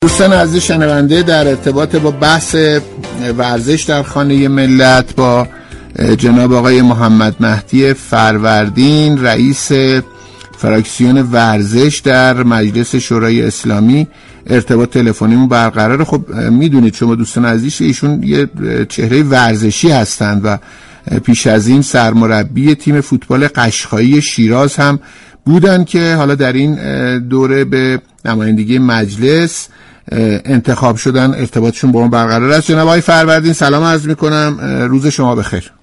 دوستان عزیز شنونده، در ارتباط با بحث ورزش در خانه ملت با جناب آقای محمد مهدی فروردین، رئیس فراکسیون ورزش در مجلس شورای اسلامی ارتباط تلفنیمون برقراره. خب میدونید شما دوستان عزیز ایشون یه چهره ورزشی هستند و پیش از این سرمربی تیم فوتبال قشقایی شیراز هم بودن که حالا در این دوره به نمایندگی مجلس انتخاب شدن. ارتباطشون با ما برقرار است. جناب آقای فروردین سلام عرض میکنم، روز شما بخیر.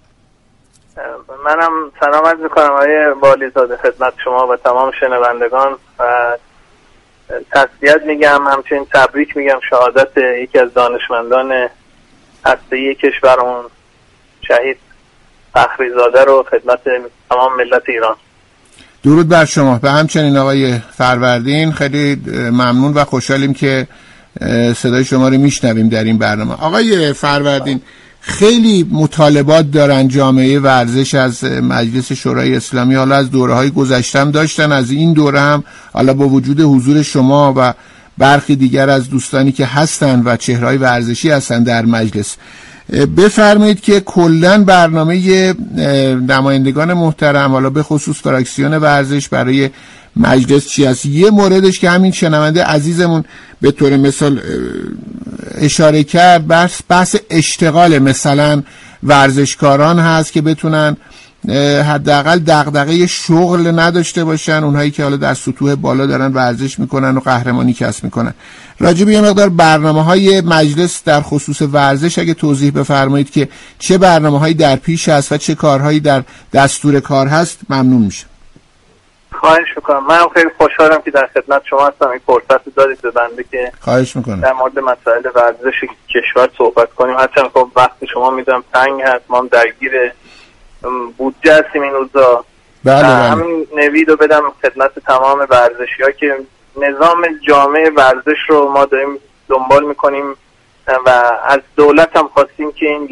منم سلام عرض میکنم آقای والیزاده خدمت شما و تمام شنوندگان و تسلیت میگم، همچنین تبریک میگم شهادت یکی از دانشمندان هسته‌ای کشورمون شهید فخریزاده رو خدمت تمام ملت ایران. درود بر شما. به همچنین آقای فروردین، خیلی ممنون و خوشحالیم که صدای شما رو میشنویم در این برنامه. آقای فروردین، خیلی مطالبات دارن جامعه ورزش از مجلس شورای اسلامی، حالا از دوره‌های گذشته هم داشتن، از این دوره هم حالا با وجود حضور شما و برخی دیگر از دوستانی که هستن و چهره‌های ورزشی هستن در مجلس، بفرمایید که کلاً برنامه نمایندگان محترم حالا به خصوص فراکسیون ورزش برای مجلس چی است؟ یه موردش که همین شنونده عزیزمون به طور مثال اشاره کرد، بحث اشتغال مثلا ورزشکاران هست که بتونن حداقل دغدغه شغل نداشته باشن، اونهایی که حالا در سطوح بالا دارن ورزش میکنن و قهرمانی کسب میکنن. راجع به یه مقدار برنامه‌های مجلس در خصوص ورزش اگه توضیح بفرمایید که چه برنامه‌هایی در پیش هست و چه کارهایی در دستور کار هست، ممنون میشه. خواهش میکنم. من خیلی خوشحالم که در خدمت شما هستم. این فرصت دادید به بنده که خواهش میکنم در مورد مسائل ورزش کشور صحبت کنیم. هرچند خب وقتی شما میدونم تنگ هست، ما درگیر بودجه هستیم این روزا. همین نوید رو بدم خدمت تمام ورزشی‌ها که نظام جامع ورزش رو ما داریم دنبال میکنیم و از دولت هم خواستیم که این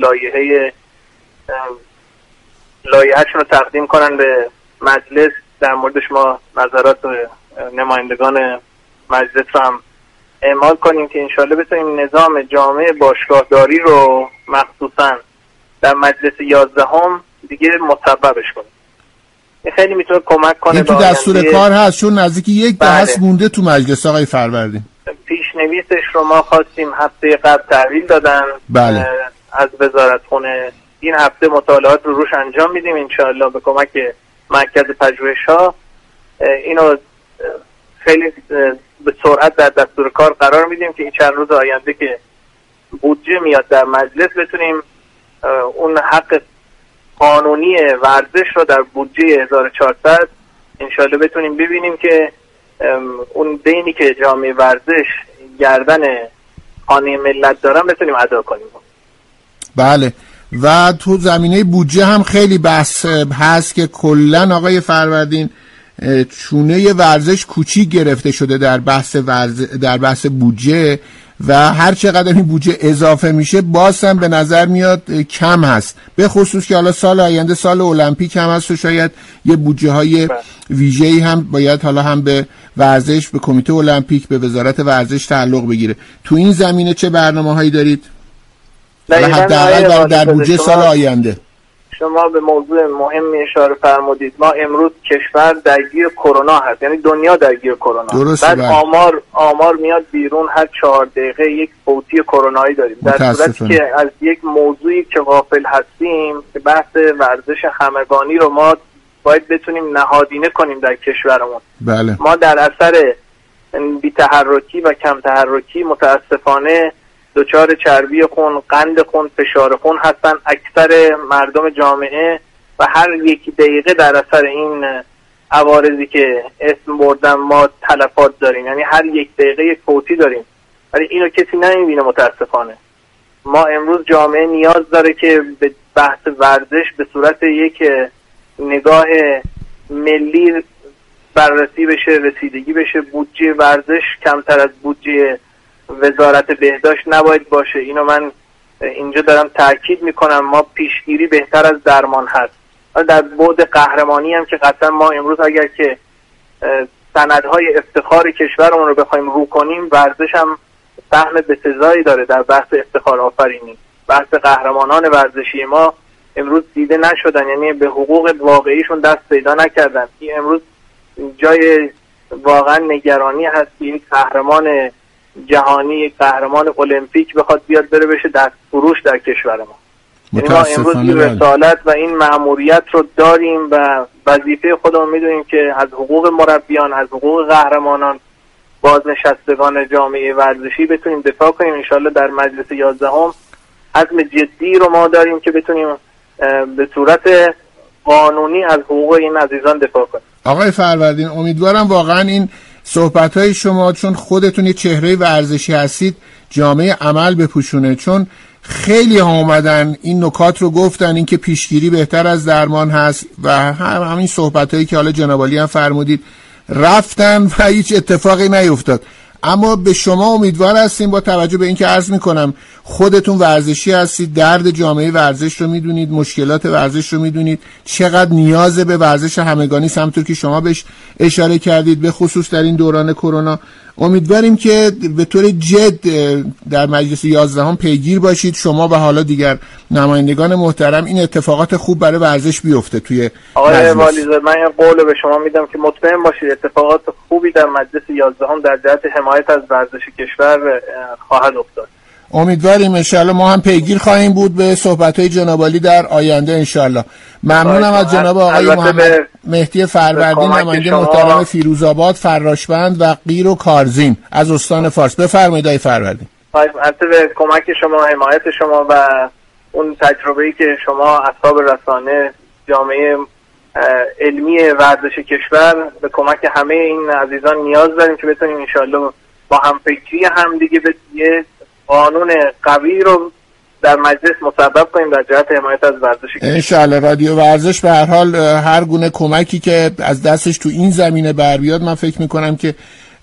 لایحه‌شون رو تقدیم کنن به مجلس. در موردش ما نظرات نمایندگان مجلس رو هم اعمال کنیم که انشالله بتونیم نظام جامع باشگاهداری رو مخصوصا در مجلس 11 دیگه مطبقش کنیم. این خیلی میتونه کمک کنه. این تو دستور کار هست، چون نزدیک یک دهه است مونده تو مجلس. آقای فروردین، پیشنویسش رو ما خواستیم هفته قبل تحویل دادن. بله. از وزارت خونه این هفته مطالعات رو روش انجام میدیم انشالله به کمک مرکز پژوهش‌ها. اینو خیلی به سرعت در دستور کار قرار میدیم که این چند روز آینده که بودجه میاد در مجلس بتونیم اون حق قانونی ورزش رو در بودجه 1400 انشالله بتونیم ببینیم که اون دینی که جامعه ورزش گردن خانه ملت دارن بتونیم ادا کنیم. بله. و تو زمینه بودجه هم خیلی بحث هست که کلن آقای فروردین چونه ورزش کوچیک گرفته شده در بحث بودجه و هر چقدر این بودجه اضافه میشه باز هم به نظر میاد کم هست، به خصوص که حالا سال آینده سال المپیک هم هست و شاید یه بودجه های ویژه‌ای هم باید حالا هم به ورزش، به کمیته المپیک، به وزارت ورزش تعلق بگیره. تو این زمینه چه برنامه‌هایی دارید؟ حداقل در بودجه سال آینده. شما به موضوع مهمی اشاره فرمودید. ما امروز کشور درگیر کرونا هست، یعنی دنیا درگیر کرونا. بعد آمار میاد بیرون هر 4 دقیقه یک فوتی کرونایی داریم. در صورتی که از یک موضوعی که غافل هستیم که بحث ورزش همگانی رو ما باید بتونیم نهادینه کنیم در کشورمون. بله. ما در اثر بی‌تحرکی و کم تحرکی متاسفانه دچار چربی خون، قند خون، فشار خون هستن اکثر مردم جامعه و هر یک دقیقه در اثر این عوارضی که اسم بردم ما تلفات داریم، یعنی هر یک دقیقه یک فوتی داریم، ولی اینو کسی نمیبینه متاسفانه. ما امروز جامعه نیاز داره که به بحث ورزش به صورت یک نگاه ملی بررسی بشه، رسیدگی بشه. بودجه ورزش کمتر از بودجه وزارت بهداشت نباید باشه. اینو من اینجا دارم تاکید میکنم. ما پیشگیری بهتر از درمان هست. در بعد قهرمانی هم که قطعا ما امروز اگر که سندهای افتخار کشورمون رو بخوایم رو کنیم، ورزش هم سهم بسزایی داره در بحث افتخار آفرینی. بحث قهرمانان ورزشی ما امروز دیده نشدن، یعنی به حقوق واقعیشون دست پیدا نکردن. این امروز جای واقعا نگرانی هست که یک قهرمان جهانی، یک قهرمان المپیک بخواد بیاد بره بشه دست فروش در کشور ما. یعنی ما امروز این رسالت و این مأموریت رو داریم و وظیفه خودمون میدونیم که از حقوق مربیان، از حقوق قهرمانان، بازنشستگان جامعه ورزشی بتونیم دفاع کنیم. انشالله در مجلس 11 عزم جدی رو ما داریم که بتونیم به صورت قانونی از حقوق این عزیزان دفاع کنیم. آقای فروردین، امیدوارم واقعا این صحبت‌های شما، چون خودتون یه چهره ورزشی هستید، جامعه عمل بپوشونه. چون خیلی ها اومدن این نکات رو گفتن، این که پیشگیری بهتر از درمان هست و همین صحبت‌هایی که حالا جناب عالی هم فرمودید، رفتن و هیچ اتفاقی نیفتاد. اما به شما امیدوار هستیم با توجه به اینکه عرض میکنم خودتون ورزشی هستید، درد جامعه ورزش رو میدونید، مشکلات ورزش رو میدونید، چقدر نیاز به ورزش همگانی است، همونطور که شما بهش اشاره کردید، به خصوص در این دوران کرونا. امیدواریم که به طور جد در مجلس 11 پیگیر باشید، شما و حالا دیگر نمایندگان محترم، این اتفاقات خوب برای ورزش بیفته توی آقای والیزاده. من این قول به شما میدم که مطمئن باشید اتفاقات خوبی در مجلس 11 در جهت حمایت از ورزش کشور خواهد افتاد. امیدواریم انشاءالله ما هم پیگیر خواهیم بود به صحبت‌های جناب عالی در آینده انشاءالله. ممنونم از جناب آقای محمد مهدی فروردین، نماینده محترم فیروزآباد، فراشبند و قیر و کارزین از استان فارس. بفرمایید آقای فروردین. البته به کمک شما، حمایت شما و اون تجربه‌ای که شما اصحاب رسانه، جامعه علمی ورزش کشور، به کمک همه این عزیزان نیاز داریم که بتونیم انشاءالله با همفکری هم دیگه به یه قانون قوی رو در مجلس مسبب کنیم در جهت حمایت از ورزش. انشاءالله رادیو ورزش به هر حال هر گونه کمکی که از دستش تو این زمینه بر بیاد، من فکر میکنم که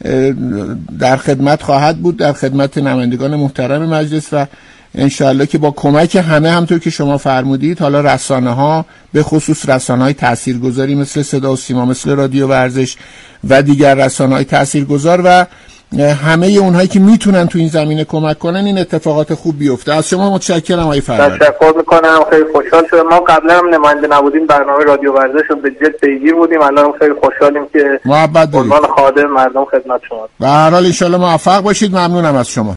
در خدمت خواهد بود، در خدمت نمایندگان محترم مجلس و انشاءالله که با کمک همه، همطور که شما فرمودید، حالا رسانه ها به خصوص رسانه های تاثیرگذاری مثل صدا و سیما، مثل رادیو ورزش و دیگر رسانه های تاثیرگذار و همه اونهایی که میتونن تو این زمینه کمک کنن، این اتفاقات خوب بیفته. از شما متشکرم آقای فروردین. تشکر میکنم، خیلی خوشحال شدم. ما قبلا هم نماینده نبودیم، برنامه رادیو ورزش رو به جد پیگیر بودیم، الان خیلی خوشحالیم که محبت دارید. عنوان خادم مردم خدمت شما. به هر حال ان شاء الله موفق باشید. ممنونم از شما.